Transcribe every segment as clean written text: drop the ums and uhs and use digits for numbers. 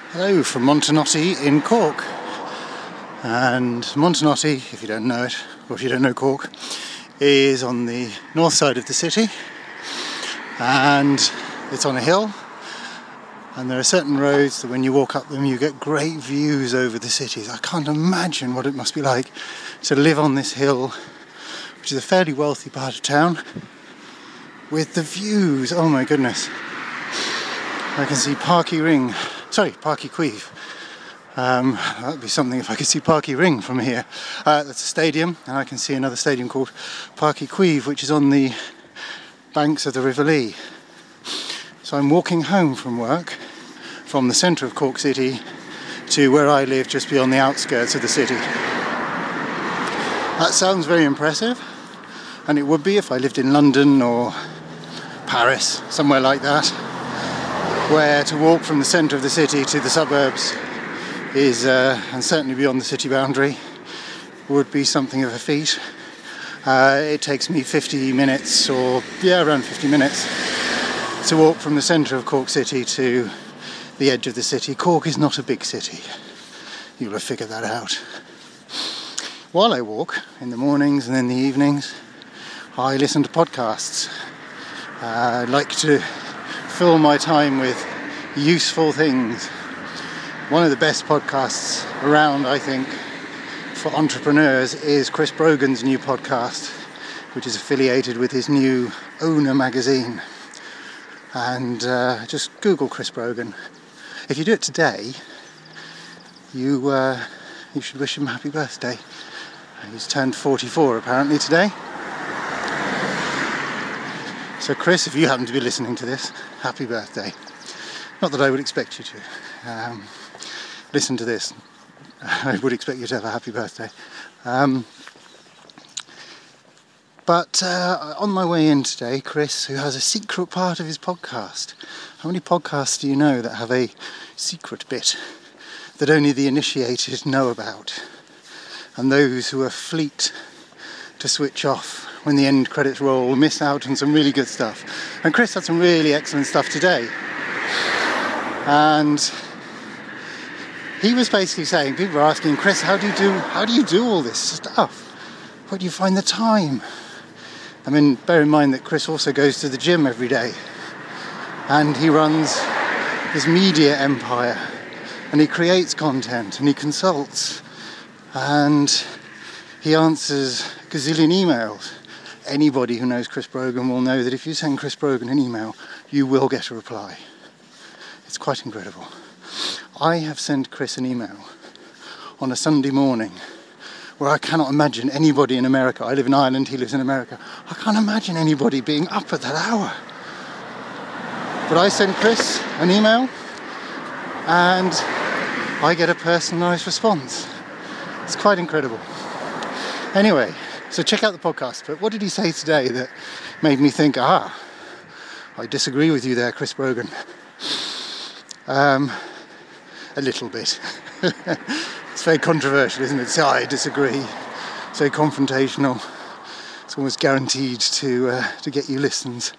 Hello from Montenotte in Cork. And Montenotte, if you don't know it, or if you don't know Cork, is on the north side of the city, and it's on a hill, and there are certain roads that when you walk up them you get great views over the cities. I can't imagine what it must be like to live on this hill, which is a fairly wealthy part of town, with the views. Oh my goodness. I can see Páirc Uí Chaoimh. That would be something if I could see Páirc Uí Ring from here. That's a stadium, and I can see another stadium called Páirc Uí Chaoimh, which is on the banks of the River Lee. So I'm walking home from work from the centre of Cork City to where I live, just beyond the outskirts of the city. That sounds very impressive, and it would be if I lived in London or Paris, somewhere like that, where to walk from the centre of the city to the suburbs is, and certainly beyond the city boundary, would be something of a feat. It takes me 50 minutes, around 50 minutes, to walk from the centre of Cork City to the edge of the city. Cork is not a big city. You'll have figured that out. While I walk, in the mornings and in the evenings, I listen to podcasts. I like to fill my time with useful things. One of the best podcasts around, I think, for entrepreneurs is Chris Brogan's new podcast, which is affiliated with his new Owner magazine. And just Google Chris Brogan. If you do it today, you should wish him happy birthday. He's turned 44 apparently today. So Chris, if you happen to be listening to this, happy birthday. Not that I would expect you to. Listen to this. I would expect you to have a happy birthday. But on my way in today, Chris, who has a secret part of his podcast. How many podcasts do you know that have a secret bit that only the initiated know about? And those who are fleet to switch off when the end credits roll miss out on some really good stuff. And Chris had some really excellent stuff today. And he was basically saying, people were asking, Chris, how do you do all this stuff? Where do you find the time? I mean, bear in mind that Chris also goes to the gym every day, and he runs his media empire, and he creates content, and he consults, and he answers a gazillion emails. Anybody who knows Chris Brogan will know that if you send Chris Brogan an email, you will get a reply. It's quite incredible. I have sent Chris an email on a Sunday morning where I cannot imagine anybody in America. I live in Ireland, he lives in America. I can't imagine anybody being up at that hour. But I sent Chris an email and I get a personalised response. It's quite incredible. Anyway, so check out the podcast. But what did he say today that made me think, I disagree with you there, Chris Brogan? A little bit. It's very controversial, isn't it? So I disagree. It's very confrontational. It's almost guaranteed to get you listens.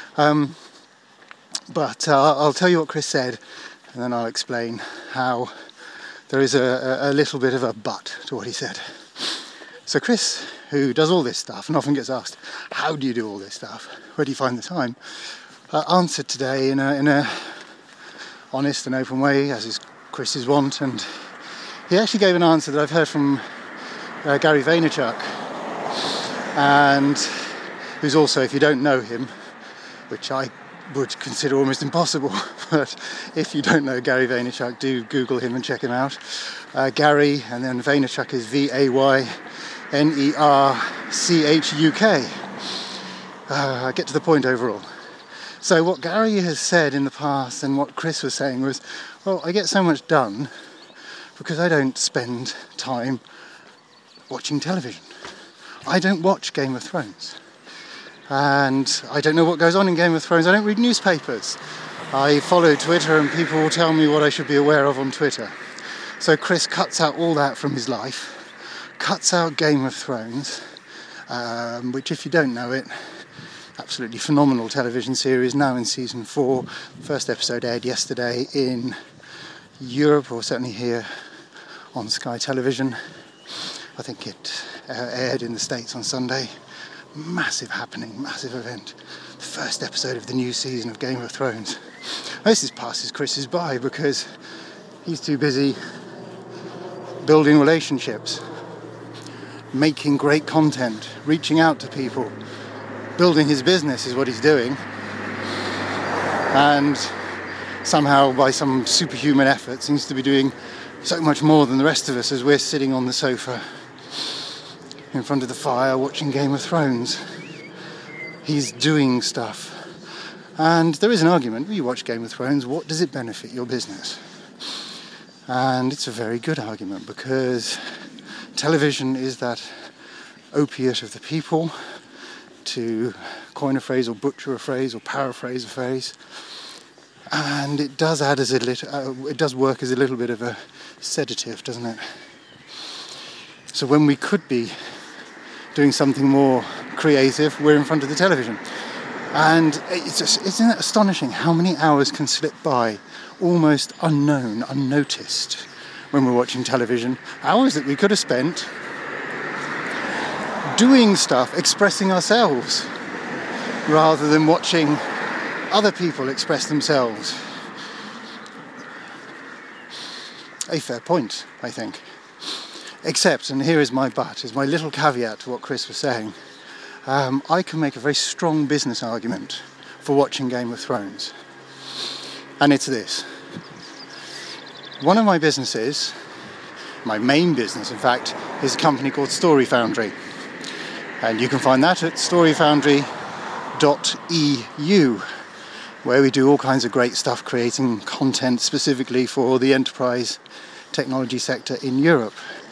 But I'll tell you what Chris said, and then I'll explain how there is a little bit of a but to what he said. So Chris, who does all this stuff and often gets asked, how do you do all this stuff? Where do you find the time? Answered today in a honest and open way, as is Chris's wont, and he actually gave an answer that I've heard from Gary Vaynerchuk, and who's also, if you don't know him, which I would consider almost impossible, but if you don't know Gary Vaynerchuk, do Google him and check him out. Gary, and then Vaynerchuk is Vaynerchuk. Get to the point overall. So what Gary has said in the past and what Chris was saying was, well, I get so much done because I don't spend time watching television. I don't watch Game of Thrones. And I don't know what goes on in Game of Thrones. I don't read newspapers. I follow Twitter and people will tell me what I should be aware of on Twitter. So Chris cuts out all that from his life, cuts out Game of Thrones, which, if you don't know it, absolutely phenomenal television series, now in season 4. First episode aired yesterday in Europe, or certainly here on Sky Television. I think it aired in the States on Sunday. Massive happening, massive event. The first episode of the new season of Game of Thrones. This passes Chris's by because he's too busy building relationships, making great content, reaching out to people. Building his business is what he's doing. And somehow, by some superhuman effort, seems to be doing so much more than the rest of us as we're sitting on the sofa in front of the fire watching Game of Thrones. He's doing stuff. And there is an argument, when you watch Game of Thrones, what does it benefit your business? And it's a very good argument, because television is that opiate of the people, to coin a phrase or butcher a phrase or paraphrase a phrase. And it does add it does work as a little bit of a sedative, doesn't it? So when we could be doing something more creative, we're in front of the television. And isn't it astonishing how many hours can slip by almost unknown, unnoticed when we're watching television? Hours that we could have spent doing stuff, expressing ourselves, rather than watching other people express themselves. A fair point, I think. Except, and here is my but, is my little caveat to what Chris was saying, I can make a very strong business argument for watching Game of Thrones. And it's this. One of my businesses, my main business in fact, is a company called Story Foundry. And you can find that at storyfoundry.eu, where we do all kinds of great stuff, creating content specifically for the enterprise technology sector in Europe.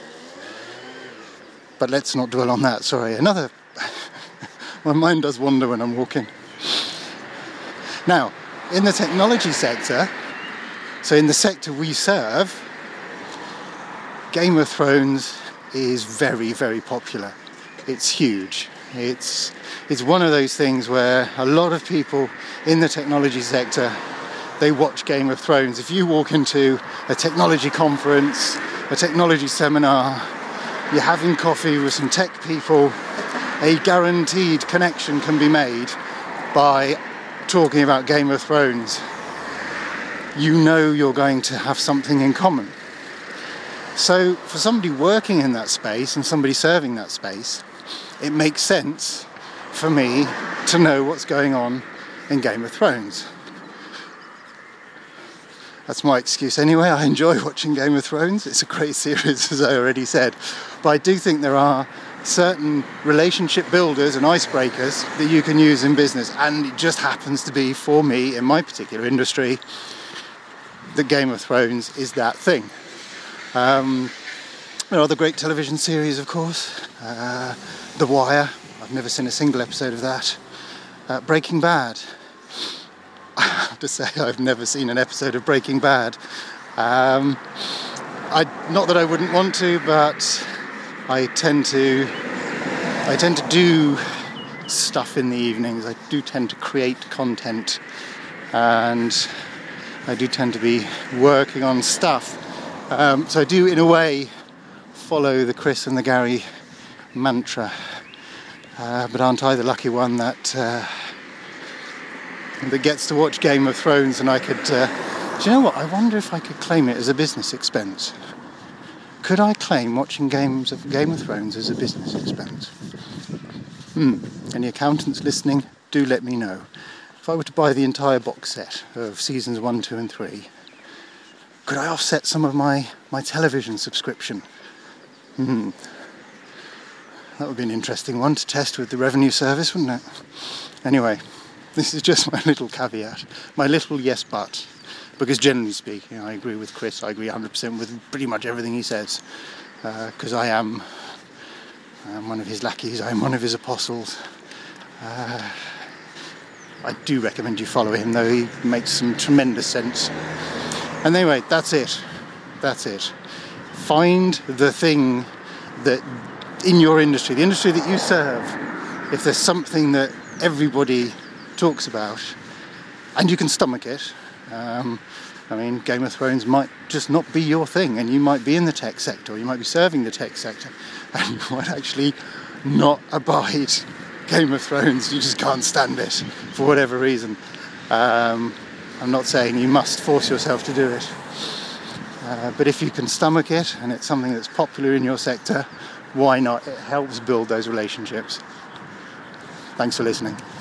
But let's not dwell on that, sorry. My mind does wander when I'm walking. Now, in the technology sector, so in the sector we serve, Game of Thrones is very, very popular. It's huge. It's one of those things where a lot of people in the technology sector, they watch Game of Thrones. If you walk into a technology conference, a technology seminar, you're having coffee with some tech people, a guaranteed connection can be made by talking about Game of Thrones. You know you're going to have something in common. So for somebody working in that space and somebody serving that space, it makes sense for me to know what's going on in Game of Thrones. That's my excuse anyway. I enjoy watching Game of Thrones. It's a great series, as I already said. But I do think there are certain relationship builders and icebreakers that you can use in business. And it just happens to be, for me, in my particular industry, that Game of Thrones is that thing. There are other great television series, of course. The Wire. I've never seen a single episode of that. Breaking Bad. I have to say I've never seen an episode of Breaking Bad. Not that I wouldn't want to, but I tend to do stuff in the evenings. I do tend to create content, and I do tend to be working on stuff. So I do, in a way, follow the Chris and the Gary mantra. But aren't I the lucky one that gets to watch Game of Thrones? And I could... do you know what? I wonder if I could claim it as a business expense. Could I claim watching Game of Thrones as a business expense? Any accountants listening, do let me know. If I were to buy the entire box set of seasons 1, 2 and 3, could I offset some of my television subscription? That would be an interesting one to test with the revenue service, wouldn't it? Anyway, this is just my little caveat, my little yes but. Because generally speaking, I agree with Chris, I agree 100% with pretty much everything he says. Because I am one of his lackeys, I am one of his apostles. I do recommend you follow him, though he makes some tremendous sense. And anyway, that's it. Find the thing that in your industry, the industry that you serve, if there's something that everybody talks about and you can stomach it, I mean, Game of Thrones might just not be your thing, and you might be in the tech sector, or you might be serving the tech sector, and you might actually not abide Game of Thrones. You just can't stand it for whatever reason. I'm not saying you must force yourself to do it, but if you can stomach it and it's something that's popular in your sector, why not? It helps build those relationships. Thanks for listening.